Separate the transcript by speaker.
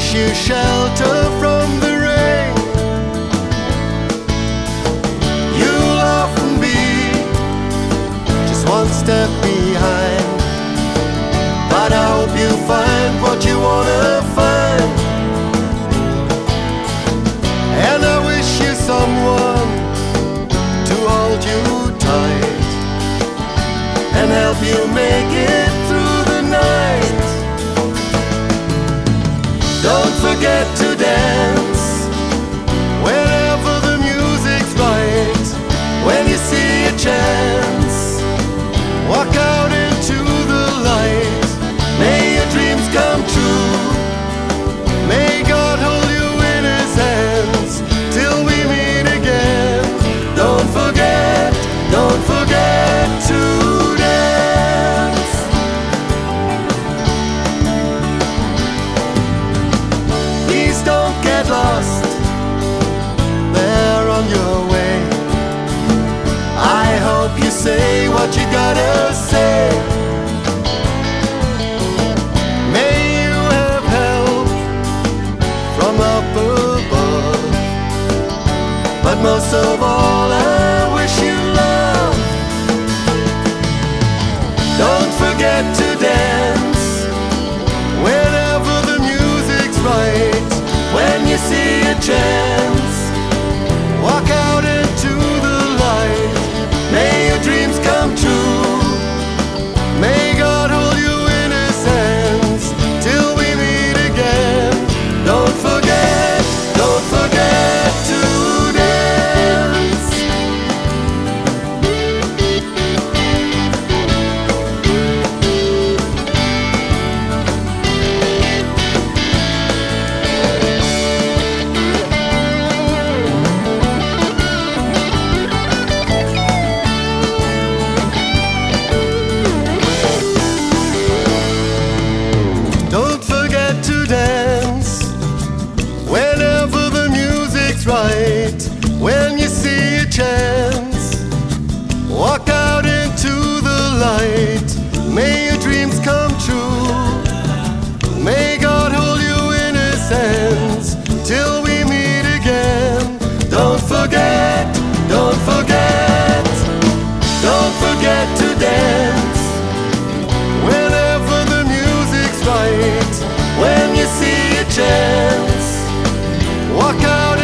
Speaker 1: wish you shelter from the rain. You'll often be just one step behind, but I hope you find what you wanna find. And I wish you someone to hold you tight and help you make it through the night. Don't forget to dance whenever the music's right. When you see a chance, walk out into the light. May your dreams come true. May God hold you in His hands till we meet again. Don't forget to dance. Please don't get lost there on your way. I hope you say what you gotta say. May you have help from up above, but most of all I wish you love. Don't forget to dance whenever the music's right. When you see a chance, walk out into the light. May your dreams come true. May God hold you in His hands till we meet again. Don't forget to dance. Don't forget to dance whenever the music's right. When you see a chance, walk out into the light. May your dreams come true. May God hold you in His hands till we meet again. Don't forget to dance whenever the music's right. When you see a chance, walk out